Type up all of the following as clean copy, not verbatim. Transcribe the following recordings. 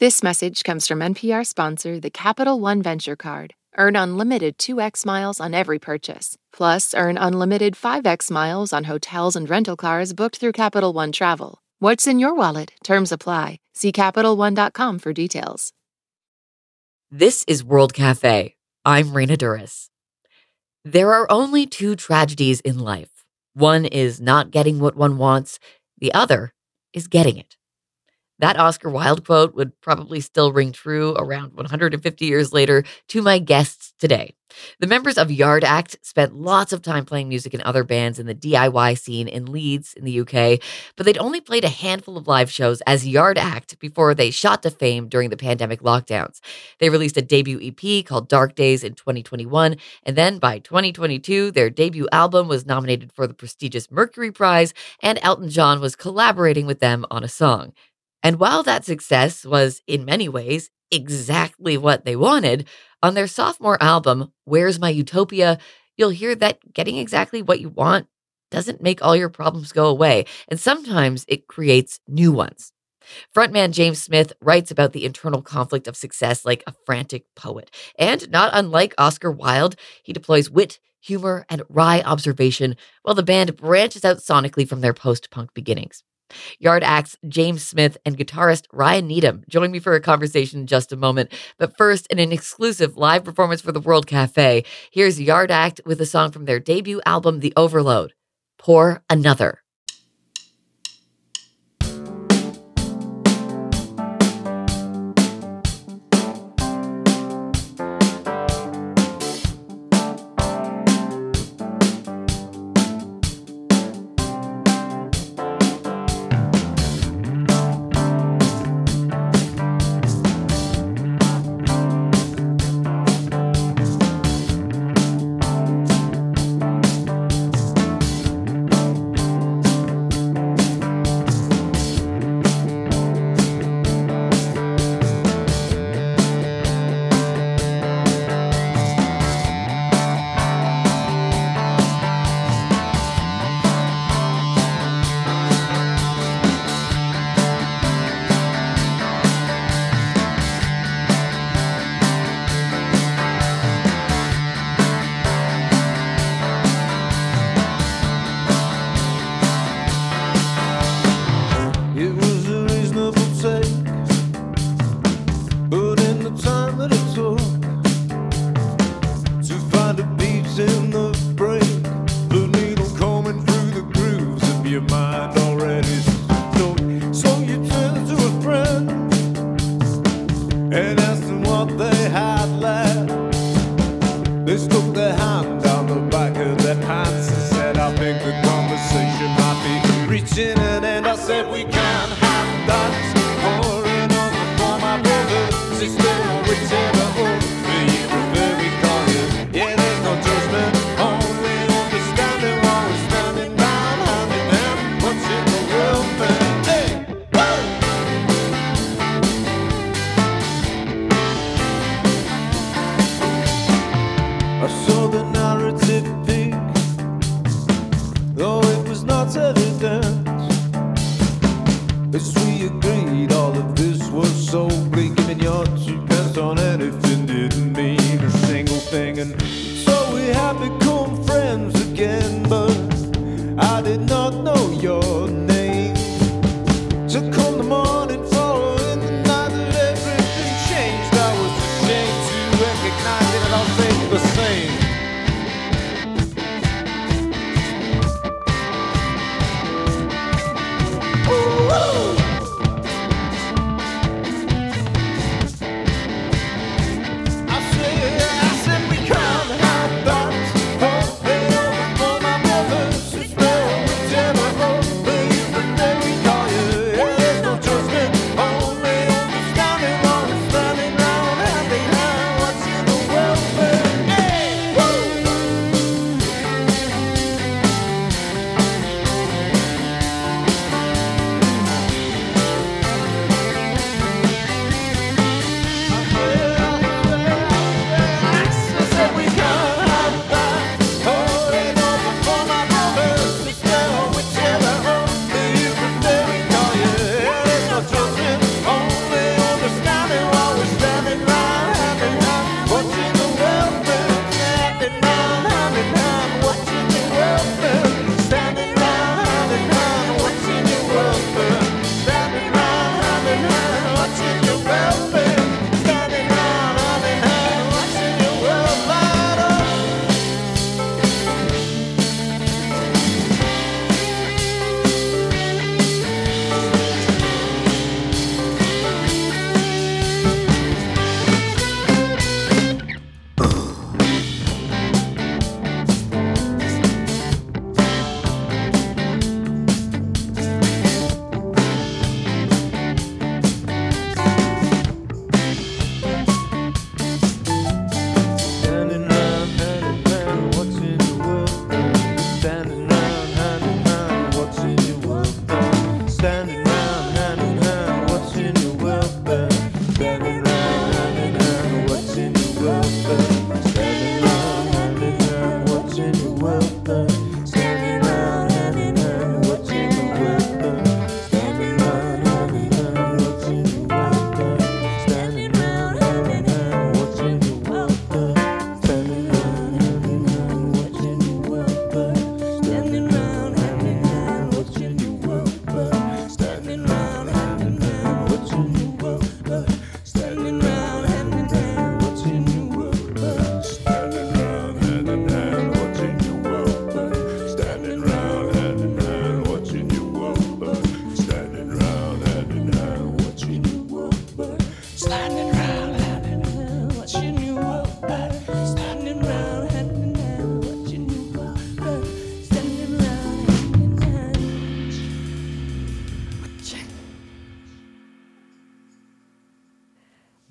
This message comes from NPR sponsor, the Capital One Venture Card. Earn unlimited 2x miles on every purchase. Plus, earn unlimited 5x miles on hotels and rental cars booked through Capital One Travel. What's in your wallet? Terms apply. See CapitalOne.com for details. This is World Cafe. I'm Raina Duras. There are only two tragedies in life. One is not getting what one wants. The other is getting it. That Oscar Wilde quote would probably still ring true around 150 years later to my guests today. The members of Yard Act spent lots of time playing music in other bands in the DIY scene in Leeds in the UK, but they'd only played a handful of live shows as Yard Act before they shot to fame during the pandemic lockdowns. They released a debut EP called Dark Days in 2021, and then by 2022, their debut album was nominated for the prestigious Mercury Prize, and Elton John was collaborating with them on a song. And while that success was, in many ways, exactly what they wanted, on their sophomore album, Where's My Utopia, you'll hear that getting exactly what you want doesn't make all your problems go away, and sometimes it creates new ones. Frontman James Smith writes about the internal conflict of success like a frantic poet. And not unlike Oscar Wilde, he deploys wit, humor, and wry observation while the band branches out sonically from their post-punk beginnings. Yard Act's James Smith and guitarist Ryan Needham join me for a conversation in just a moment. But first, in an exclusive live performance for the World Cafe, here's Yard Act with a song from their debut album, The Overload, Pour Another.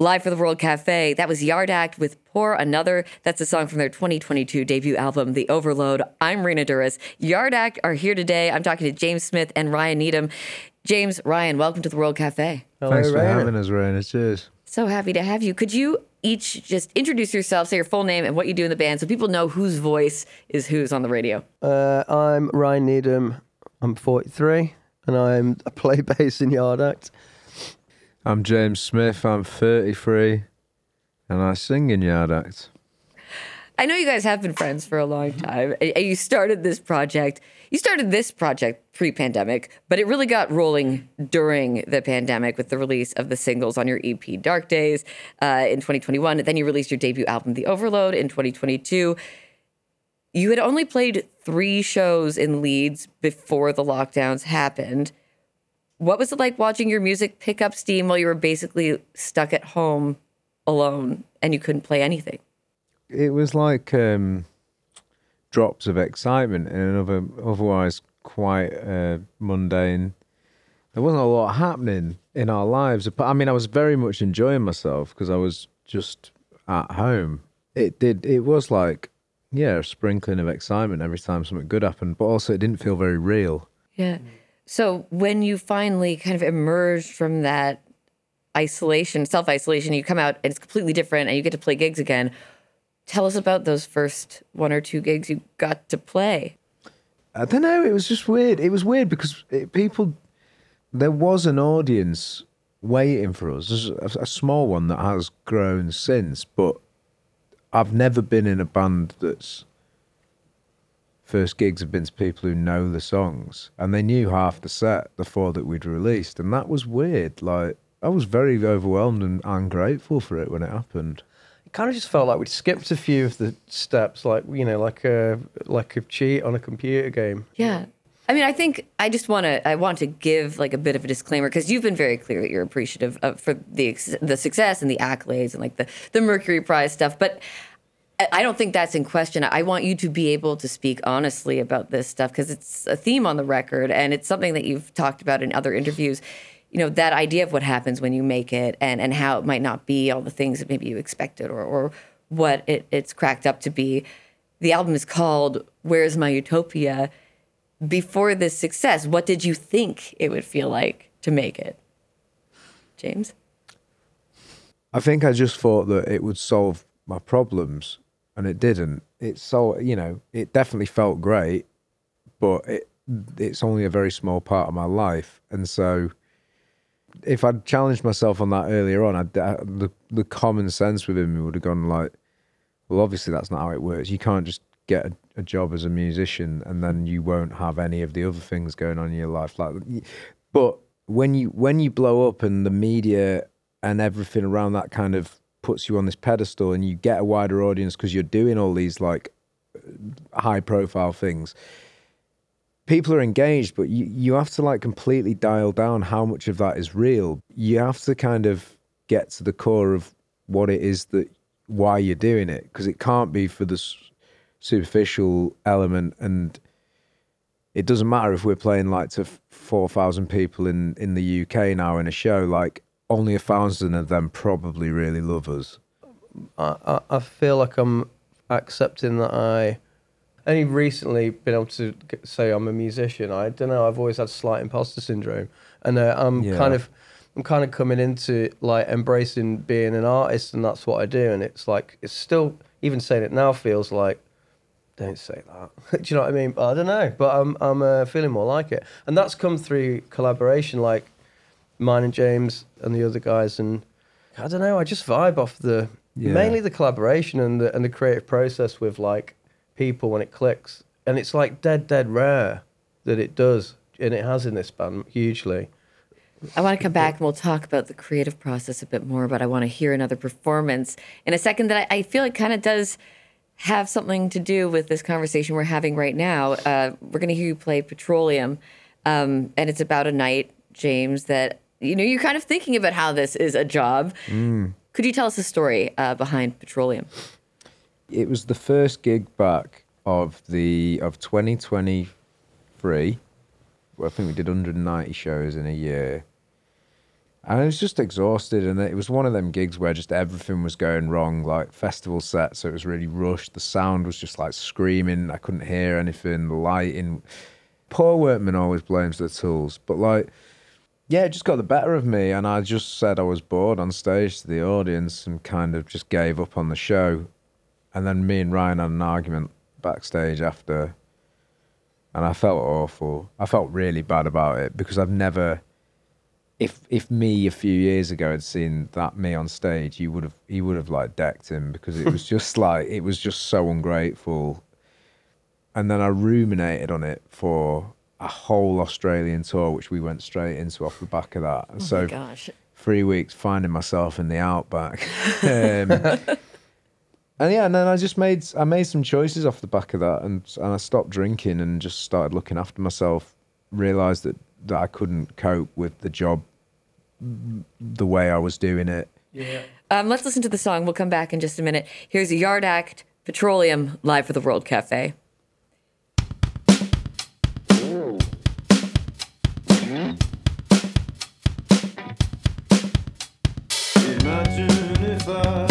live for the World Cafe. That was Yard Act with Pour Another. That's a song from their 2022 debut album, The Overload. I'm Rena Duras. Yard Act are here today. I'm talking to James Smith and Ryan Needham. James, Ryan, welcome to the World Cafe. Hello, Thanks for having us, Rena. Cheers. So happy to have you. Could you each just introduce yourself, say your full name and what you do in the band so people know whose voice is whose on the radio? I'm Ryan Needham. I'm 43 and I play bass in Yard Act. I'm James Smith. I'm 33 and I sing in Yard Act. I know you guys have been friends for a long time. And you started this project. You started this project pre-pandemic, but it really got rolling during the pandemic with the release of the singles on your EP, Dark Days, in 2021. Then you released your debut album, The Overload, in 2022. You had only played 3 shows in Leeds before the lockdowns happened. What was it like watching your music pick up steam while you were basically stuck at home alone and you couldn't play anything? It was like drops of excitement in an otherwise quite mundane. There wasn't a lot happening in our lives. I mean, I was very much enjoying myself because I was just at home. It was like, yeah, a sprinkling of excitement every time something good happened, but also it didn't feel very real. Yeah. So when you finally kind of emerged from that isolation, self-isolation, you come out and it's completely different and you get to play gigs again. Tell us about those first 1 or 2 gigs you got to play. I don't know. It was just weird. It was weird because there was an audience waiting for us. There's a small one that has grown since, but I've never been in a band that's first gigs have been to people who know the songs, and they knew half the set, the 4 that we'd released, and that was weird. Like, I was very overwhelmed and ungrateful for it when it happened. It kind of just felt like we'd skipped a few of the steps, like, you know, like a cheat on a computer game. Yeah. I mean, I think I want to give like a bit of a disclaimer because you've been very clear that you're appreciative of for the success and the accolades and like the Mercury Prize stuff, but I don't think that's in question. I want you to be able to speak honestly about this stuff because it's a theme on the record and it's something that you've talked about in other interviews. You know, that idea of what happens when you make it and how it might not be all the things that maybe you expected or what it's cracked up to be. The album is called Where's My Utopia? Before this success, what did you think it would feel like to make it? James? I think I just thought that it would solve my problems. And it didn't. It definitely felt great, but it's only a very small part of my life. And so if I'd challenged myself on that earlier on, the common sense within me would have gone like, well, obviously that's not how it works. You can't just get a job as a musician and then you won't have any of the other things going on in your life. But when you blow up and the media and everything around that kind of puts you on this pedestal and you get a wider audience because you're doing all these like high profile things, people are engaged, but you have to like completely dial down how much of that is real. You have to kind of get to the core of what it is why you're doing it, because it can't be for the superficial element. And it doesn't matter if we're playing like to 4,000 people in the UK now in a show, like only 1,000 of them probably really love us. I feel like I'm accepting that I only recently been able to say I'm a musician. I don't know. I've always had slight imposter syndrome, and I'm kind of coming into like embracing being an artist, and that's what I do. And it's like it's still, even saying it now feels like, don't say that. Do you know what I mean? I don't know, but I'm feeling more like it, and that's come through collaboration, like mine and James and the other guys, and I don't know, I just vibe off mainly the collaboration and the creative process with like people when it clicks, and it's like dead rare that it does, and it has in this band hugely. I want to come back and we'll talk about the creative process a bit more, but I want to hear another performance in a second that I feel like kind of does have something to do with this conversation we're having right now. We're going to hear you play Petroleum, and it's about a night, James, that you're kind of thinking about how this is a job. Could you tell us the story behind Petroleum? It was the first gig back of 2023. I think we did 190 shows in a year. And I was just exhausted, and it was one of them gigs where just everything was going wrong, like festival set, so it was really rushed. The sound was just like screaming. I couldn't hear anything. The lighting. Paul Workman always blames the tools, but like, yeah, it just got the better of me, and I just said I was bored on stage to the audience and kind of just gave up on the show. And then me and Ryan had an argument backstage after, and I felt awful. I felt really bad about it because I've never... If me a few years ago had seen that me on stage, he would have like decked him, because it was just like, it was just so ungrateful. And then I ruminated on it for a whole Australian tour, which we went straight into off the back of that. And Oh my gosh. 3 weeks finding myself in the outback. And yeah, and then I made some choices off the back of that, and I stopped drinking and just started looking after myself. Realised that I couldn't cope with the job the way I was doing it. Yeah. Let's listen to the song. We'll come back in just a minute. Here's Yard Act, Petroleum, live for the World Cafe. Imagine if I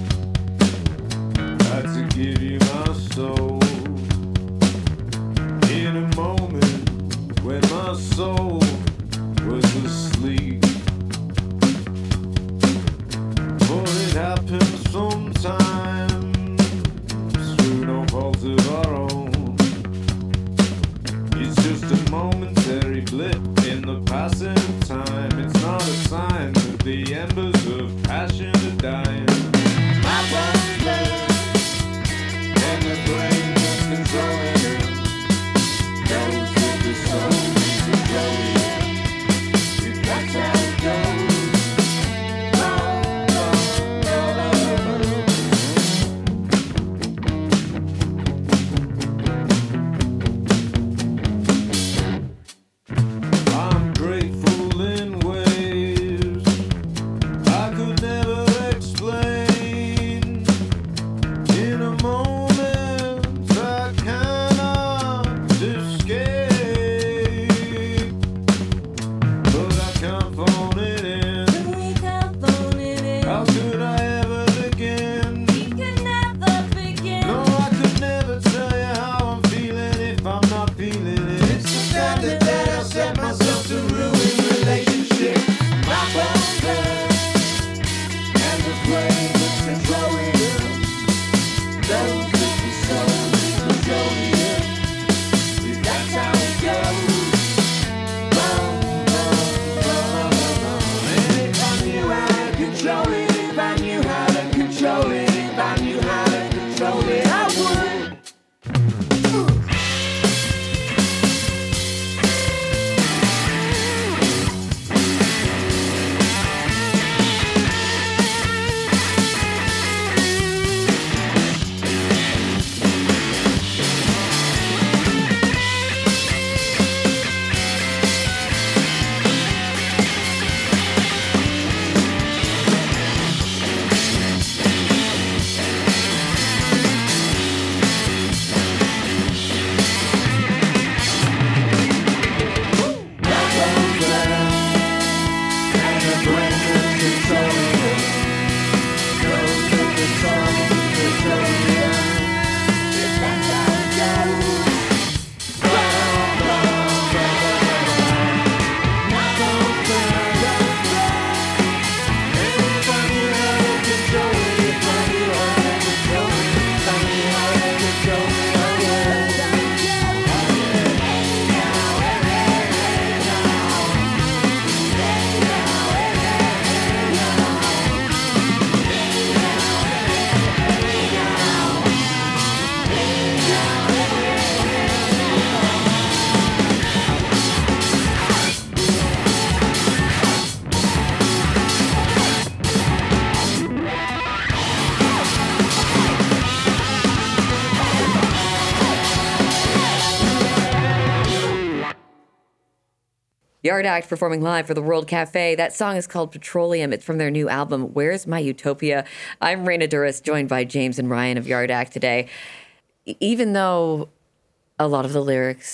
had to give you my soul in a moment when my soul was asleep. For it happens sometimes through no fault of our own. It's just a momentary blip in the passing of time. It's not a sign that the embers of passion are dying. My bones burn, and the brain that's controlling it knows that the soul is controlling it. If that's how it goes. I'm grateful in ways I could never explain. In a moment I cannot escape, but I can't phone it in. How could I ever begin? No, I could never tell you how I'm feeling if I'm not feeling it. It's the standard that I set myself to ruin relationships. My bones burn, and the brain that's controlling it knows that the soul is controlling it. If that's how it goes. And if I knew how to control it, if I knew how to control it, if I knew how to control it, I would. Yard Act performing live for the World Cafe. That song is called Petroleum. It's from their new album, Where's My Utopia? I'm Raina Douris, joined by James and Ryan of Yard Act today. Even though a lot of the lyrics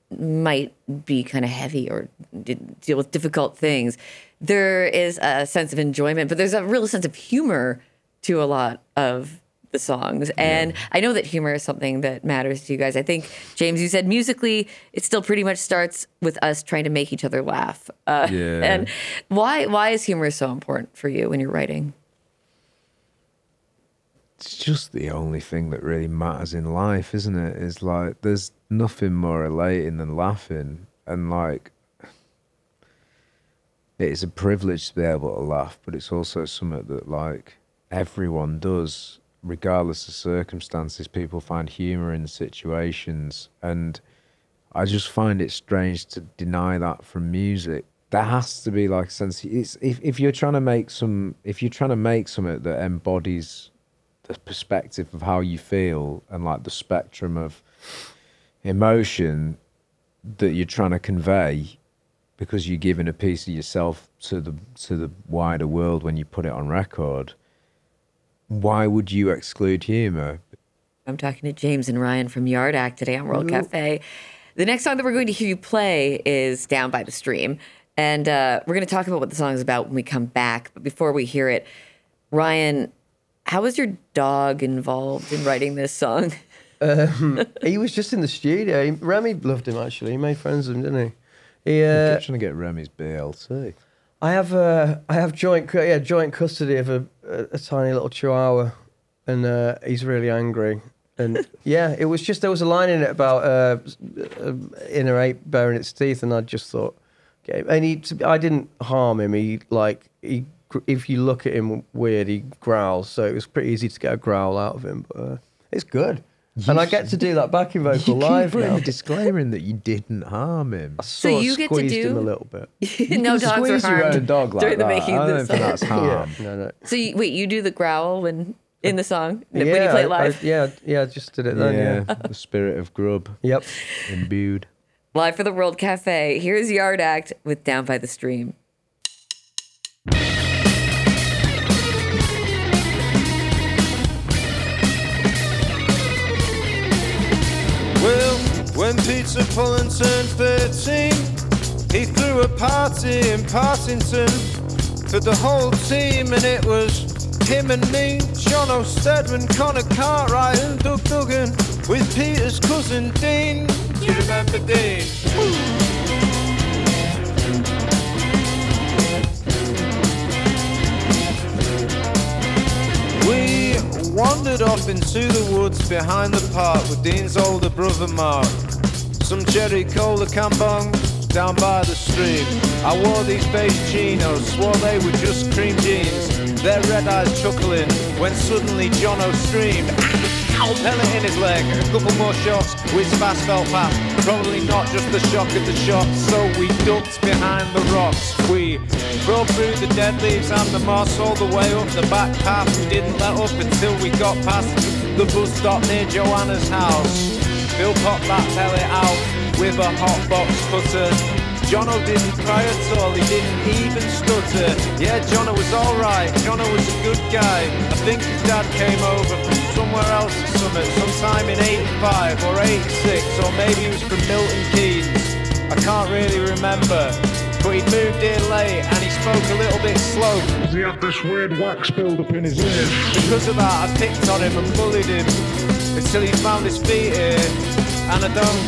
might be kind of heavy or deal with difficult things, there is a sense of enjoyment, but there's a real sense of humor to a lot of the songs. And I know that humor is something that matters to you guys. I think, James, you said musically, it still pretty much starts with us trying to make each other laugh. And why is humor so important for you when you're writing? It's just the only thing that really matters in life, isn't it? It's like, there's nothing more elating than laughing. And like, it's a privilege to be able to laugh, but it's also something that like everyone does. Regardless of circumstances, people find humor in situations, and I just find it strange to deny that from music. There has to be like a sense. If you're trying to make something that embodies the perspective of how you feel and like the spectrum of emotion that you're trying to convey, because you're giving a piece of yourself to the wider world when you put it on record. Why would you exclude humor? I'm talking to James and Ryan from Yard Act today on World Cafe. The next song that we're going to hear you play is Down by the Stream. And we're going to talk about what the song is about when we come back. But before we hear it, Ryan, how was your dog involved in writing this song? He was just in the studio. Remy loved him, actually. He made friends with him, didn't he? I'm trying to get Remy's BLT. I have joint custody of a tiny little chihuahua, and he's really angry. And yeah, it was just, there was a line in it about inner ape baring its teeth, and I just thought, okay. And I didn't harm him. If you look at him weird, he growls. So it was pretty easy to get a growl out of him. But it's good. And I get to do that backing vocal live now. A disclaimer in that you didn't harm him. I sort of squeezed him a little bit. No dogs were Squeeze your own harmed dog like during the that. making I of don't this think song. that's harm. No. So you do the growl when in the song when you Yeah, play it live? I just did it then. Yeah. The spirit of grub Yep. imbued. Live for the World Cafe. Here's Yard Act with Down by the Stream. Well, when Peter Pullen turned 13, he threw a party in Partington for the whole team, and it was him and me, John O'Stedman, Connor Cartwright and Doug Duggan, with Peter's cousin Dean. Do you remember Dean? We wandered off into the woods behind the park with Dean's older brother Mark. Some Jerry Cola cambongs down by the stream. I wore these beige chinos, swore they were just cream jeans. Their red eyes chuckling when suddenly Jono screamed, ow, pellet in his leg. A couple more shots, whiz fast fell past. Probably not just the shock of the shot, so we ducked behind the rocks. We crawled through the dead leaves and the moss all the way up the back path. We didn't let up until we got past the bus stop near Joanna's house. Bill popped that pellet out with a hot box cutter. Jono didn't cry at all, he didn't even stutter. Yeah, Jono was alright, Jono was a good guy. I think his dad came over from somewhere else or something, sometime in 85 or 86, or maybe he was from Milton Keynes. I can't really remember. But he'd moved here late and he spoke a little bit slow. He had this weird wax build up in his ears. Because of that, I picked on him and bullied him until he found his feet here. And I don't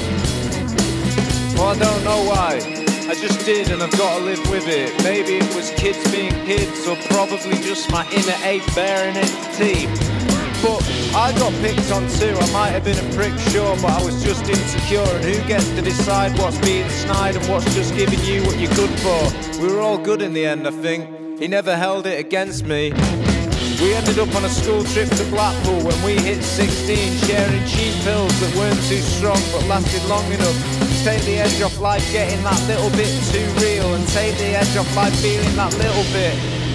know why. I just did, and I've got to live with it. Maybe it was kids being kids, or probably just my inner ape bearing its teeth. But I got picked on too. I might have been a prick, sure, but I was just insecure. And who gets to decide what's being snide and what's just giving you what you're good for? We were all good in the end, I think. He never held it against me. We ended up on a school trip to Blackpool when we hit 16, sharing cheap pills that weren't too strong but lasted long enough to take the edge off life getting that little bit too real, and take the edge off life feeling that little bit.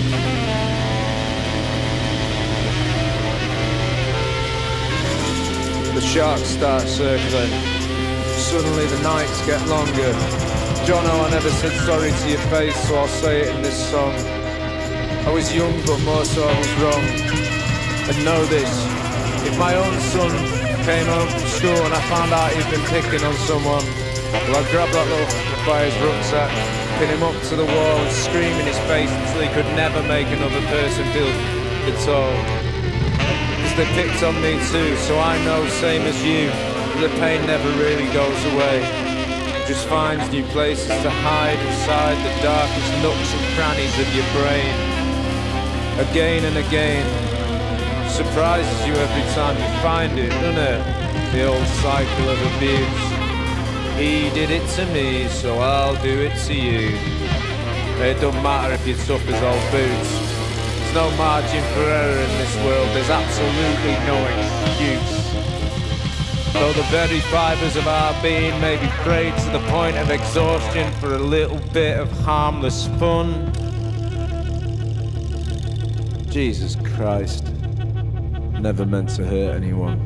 The sharks start circling. Suddenly the nights get longer. Jono, I never said sorry to your face, so I'll say it in this song. I was young, but more so I was wrong. And know this, if my own son came home from school and I found out he'd been picking on someone, Well, I'd grab that little f- by his rucksack, pin him up to the wall and scream in his face until he could never make another person feel at all. Because they picked on me too, so I know, same as you, that the pain never really goes away. It just finds new places to hide inside the darkest nooks and crannies of your brain. Again and again. Surprises you every time you find it, doesn't it? The old cycle of abuse. He did it to me, so I'll do it to you. It don't matter if you're tough as old boots. There's no margin for error in this world. There's absolutely no excuse. Though the very fibres of our being may be frayed to the point of exhaustion for a little bit of harmless fun. Jesus Christ. Never meant to hurt anyone.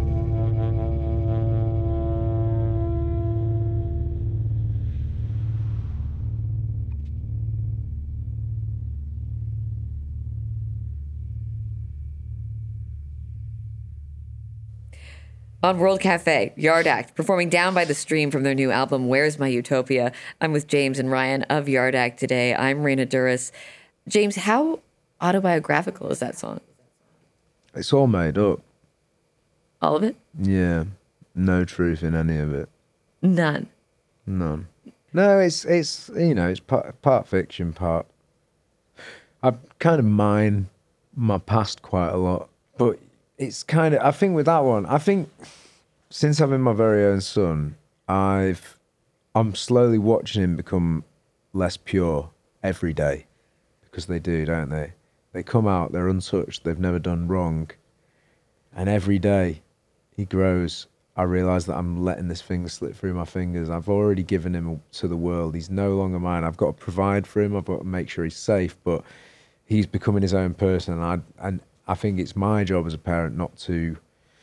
On World Cafe, Yard Act, performing Down by the Stream from their new album, Where's My Utopia? I'm with James and Ryan of Yard Act today. I'm Raina Duras. James, how autobiographical is that song? It's all made up. All of it? Yeah. No truth in any of it. None. None. No, it's you know, it's part fiction, part. I kind of mine my past quite a lot, but it's kind of, I think with that one, I think since having my very own son, I'm slowly watching him become less pure every day, because they do, don't they? They come out, they're untouched, they've never done wrong, and every day he grows. I realise that I'm letting this thing slip through my fingers. I've already given him to the world. He's no longer mine. I've got to provide for him. I've got to make sure he's safe, but he's becoming his own person, and I think it's my job as a parent not to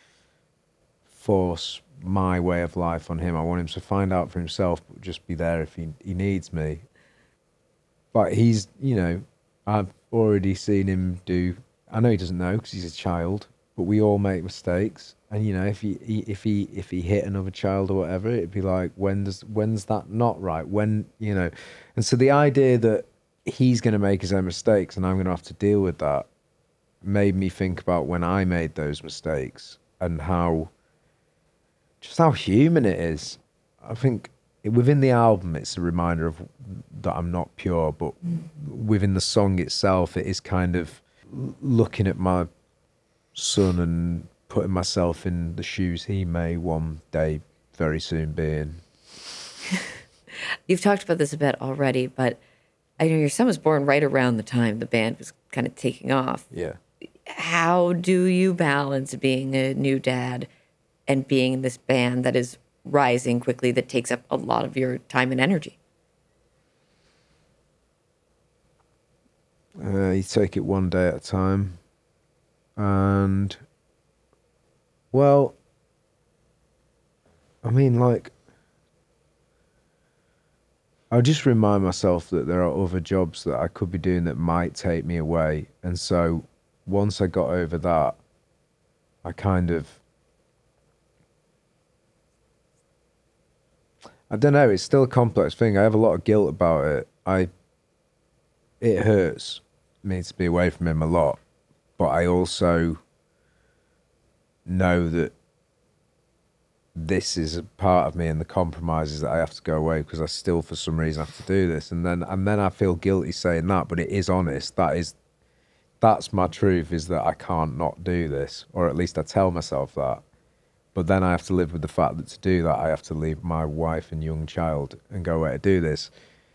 force my way of life on him. I want him to find out for himself, but just be there if he needs me. But he's, you know, I've already seen him do, I know he doesn't know because he's a child, but we all make mistakes. And, you know, if he hit another child or whatever, it'd be like, when's that not right? When, you know, and so the idea that he's going to make his own mistakes and I'm going to have to deal with that made me think about when I made those mistakes and how human it is. I think within the album, it's a reminder of that I'm not pure, but within the song itself, it is kind of looking at my son and putting myself in the shoes he may one day very soon be in. You've talked about this a bit already, but I know your son was born right around the time the band was kind of taking off. Yeah. How do you balance being a new dad and being in this band that is rising quickly, that takes up a lot of your time and energy? You take it one day at a time. And, well, I mean, like, I just remind myself that there are other jobs that I could be doing that might take me away. And so once I got over that, I kind of, I don't know, it's still a complex thing. I have a lot of guilt about it. It hurts me to be away from him a lot, but I also know that this is a part of me and the compromises that I have to go away because I still, for some reason, have to do this. And then I feel guilty saying that, but it is honest. That's my truth, is that I can't not do this, or at least I tell myself that. But then I have to live with the fact that to do that, I have to leave my wife and young child and go away to do this.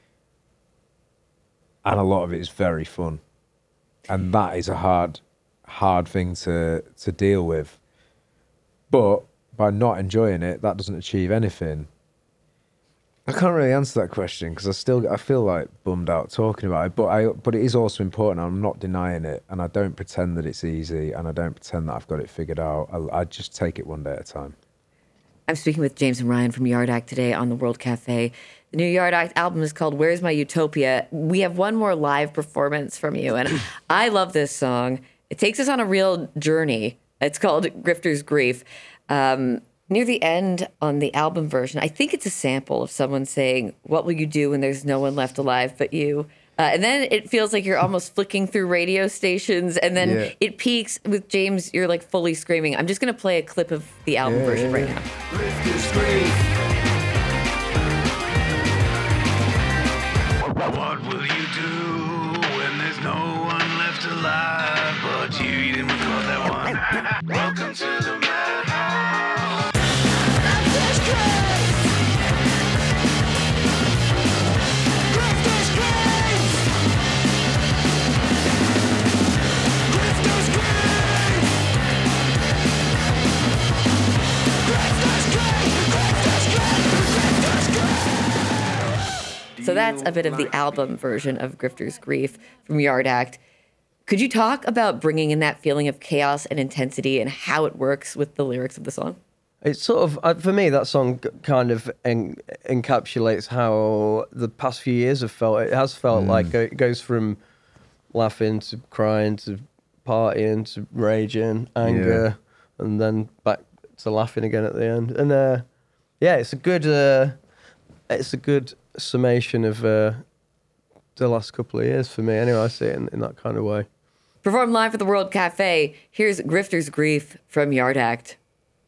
And a lot of it is very fun. And that is a hard thing to deal with. But by not enjoying it, that doesn't achieve anything. I can't really answer that question because I feel like bummed out talking about it. But it is also important. I'm not denying it, and I don't pretend that it's easy, and I don't pretend that I've got it figured out. I just take it one day at a time. I'm speaking with James and Ryan from Yard Act today on the World Cafe. The new Yard Act album is called Where's My Utopia? We have one more live performance from you, and I love this song. It takes us on a real journey. It's called Grifter's Grief. Near the end on the album version, I think it's a sample of someone saying, "What will you do when there's no one left alive but you?" And then it feels like you're almost flicking through radio stations, and then it peaks with James. You're like fully screaming. I'm just going to play a clip of the album version right now. What will you do when there's no one left alive but you? You didn't record that one. Welcome to the madhouse. So that's a bit of the album version of Grifter's Grief from Yard Act. Could you talk about bringing in that feeling of chaos and intensity and how it works with the lyrics of the song? It's sort of, for me, that song kind of encapsulates how the past few years have felt. It has felt like it goes from laughing to crying to partying to raging, anger, and then back to laughing again at the end. And it's a good summation of the last couple of years for me. Anyway, I see it in that kind of way. Performed live at the World Cafe, here's Grifter's Grief from Yard Act.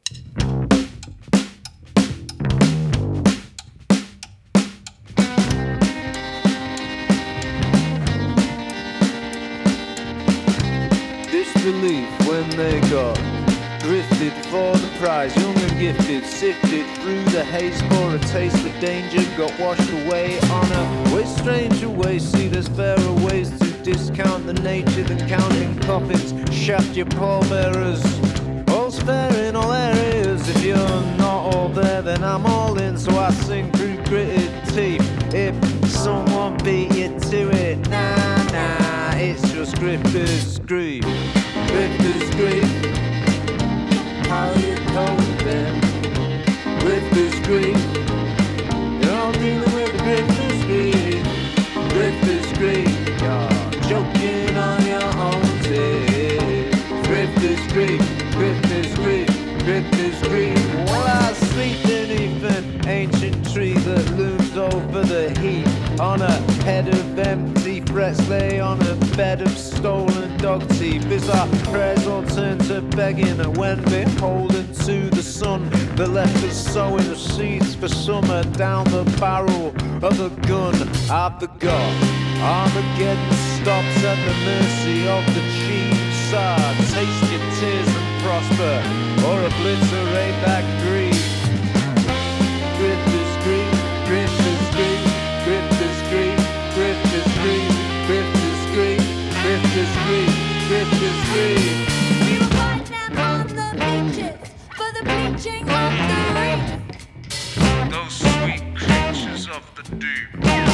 Disbelief when they got drifted for the prize, young and gifted, sifted through the haze for a taste of danger, got washed away on a way stranger way. See, there's fairer ways to discount the nature than counting coffins. Shaft your pallbearers, all's fair in all areas. If you're not all there, then I'm all in. So I sing through gritted teeth. If someone beat you to it, nah, it's just Grifter's Grief. Grifter's Grief. How you coping with this grief? You're all dealing with the Grifter's Grief. Grifter's Grief. You're choking on your own tears. Grifter's Grief. Grifter's Grief. Grifter's Grief. Well, I sleep beneath an ancient tree that looms over the heat. On a head of empty frets lay on a bed of stolen dog teeth. Is our prayers all turned to begging, and when beholden to the sun that left us sowing the seeds for summer down the barrel of a gun, I forgot Armageddon stops at the mercy of the chiefs. Taste your tears and prosper, or obliterate that grief. Grifter's Grief, Grifter's Grief, Grifter's Grief, Grifter's Grief, Grifter's Grief, Grifter's Grief, Grifter's Grief. We were partnered on the beaches for the bleaching of the reef. Those sweet creatures of the deep.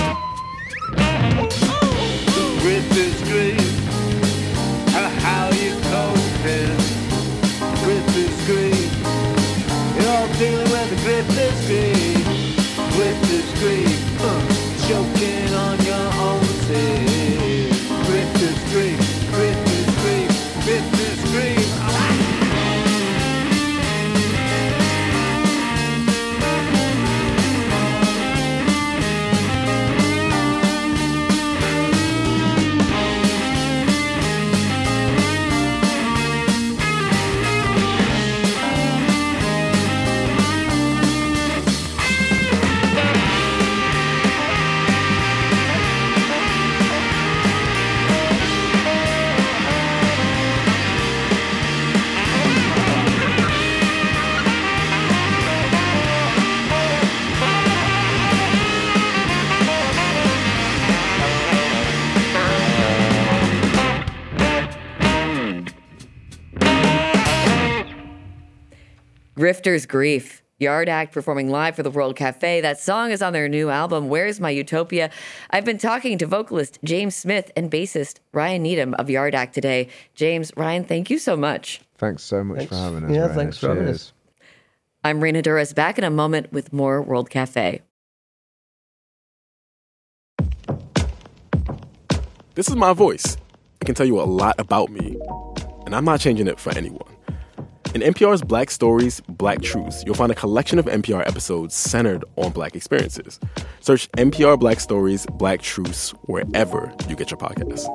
Grifter's Grief. How you coping? Grifter's Grief. You're all dealing with the Grifter's Grief. Grifter's Grief. Choking on your own tears. Grifter's Grief. Grifter's Grief. Grifter's Grief. Grifter's Grief. Yard Act performing live for the World Cafe. That song is on their new album, Where's My Utopia? I've been talking to vocalist James Smith and bassist Ryan Needham of Yard Act today. James, Ryan, thank you so much. Thanks so much for having us. Yeah, Raina. thanks for having us. I'm Raina Douris, back in a moment with more World Cafe. This is my voice. It can tell you a lot about me, and I'm not changing it for anyone. In NPR's Black Stories, Black Truths, you'll find a collection of NPR episodes centered on Black experiences. Search NPR Black Stories, Black Truths wherever you get your podcasts.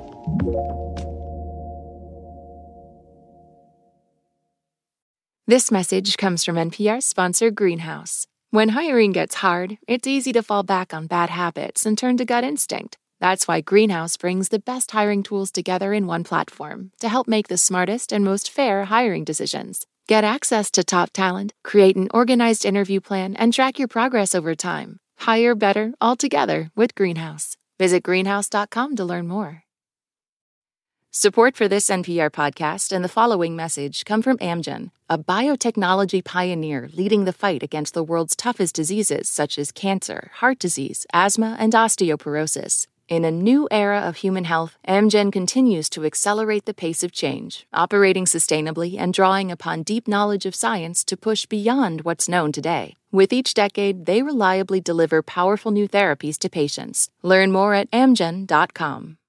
This message comes from NPR sponsor Greenhouse. When hiring gets hard, it's easy to fall back on bad habits and turn to gut instinct. That's why Greenhouse brings the best hiring tools together in one platform to help make the smartest and most fair hiring decisions. Get access to top talent, create an organized interview plan, and track your progress over time. Hire better altogether with Greenhouse. Visit greenhouse.com to learn more. Support for this NPR podcast and the following message come from Amgen, a biotechnology pioneer leading the fight against the world's toughest diseases such as cancer, heart disease, asthma, and osteoporosis. In a new era of human health, Amgen continues to accelerate the pace of change, operating sustainably and drawing upon deep knowledge of science to push beyond what's known today. With each decade, they reliably deliver powerful new therapies to patients. Learn more at amgen.com.